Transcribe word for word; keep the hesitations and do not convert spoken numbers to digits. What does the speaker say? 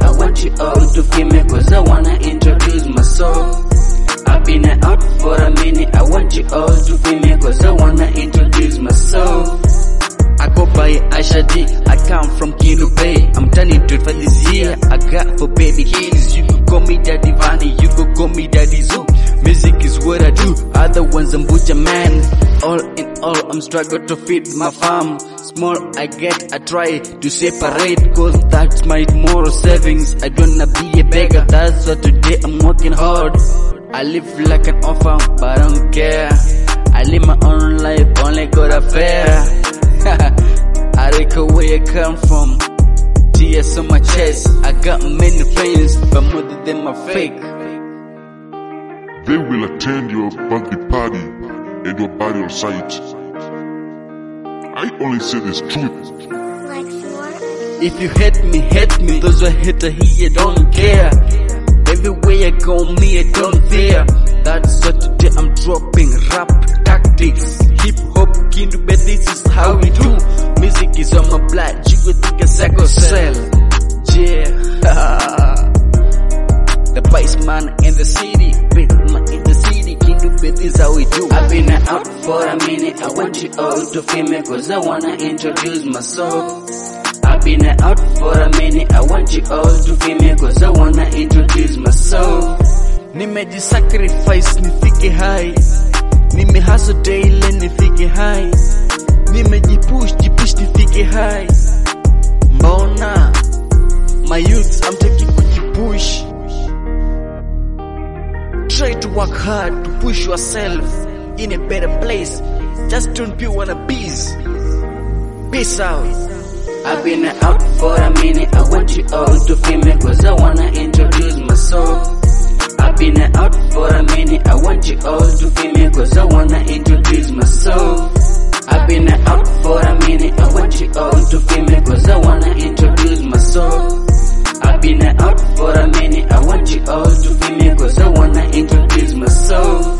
I want you all to feel me, cause I wanna introduce myself. I've been out for a minute, I want you all to feel me, cause I wanna introduce myself. I go by Aisha D, I come from Kino Bay. I'm turning to for this year, I got for baby kids. You could call me Daddy Vanny, you could call me Daddy Zoo. Music is what I do, other ones I'm butcher man. All in all, I'm struggling to feed my farm. Small I get, I try to separate, cause that's my moral savings. I don't wanna be a beggar, that's why today I'm working hard. I live like an orphan, but I don't care. I live my own life, only got a fair. I like where I come from. Tears on my chest, I got many friends, but most of them are fake. They will attend your birthday party and your burial site. I only say this truth. If you hate me, hate me. Those who hate here don't care. Everywhere I go, me I don't fear. That's what today I'm dropping rap tactics. Hip hop, kindu, but this is how we do. Music is on my blood, you would think a psycho cell. Yeah, the vice man in the city, big man in the city, kindu, but this is how we do. I've been out for a minute, I want you all to feel me, cause I wanna introduce myself. I've been out for a minute, I want you all to feel me, cause I wanna introduce myself. Nimeji sacrifice nifike high, nime hustle daily nifike high, nimeji push jipush nifike high. Mbona my youth, I'm taking kujipush. Try to work hard to push yourself in a better place. Just don't be wannabes. Peace out. I've been out for a minute, I want you all to feel me, cause I wanna introduce myself. I've been out for a minute, I want you all to feel me, cause I wanna introduce myself. I've been out for a minute, I want you all to feel me, cause I wanna introduce myself. I've been out for a minute, I want you all to feel me, cause I wanna introduce myself.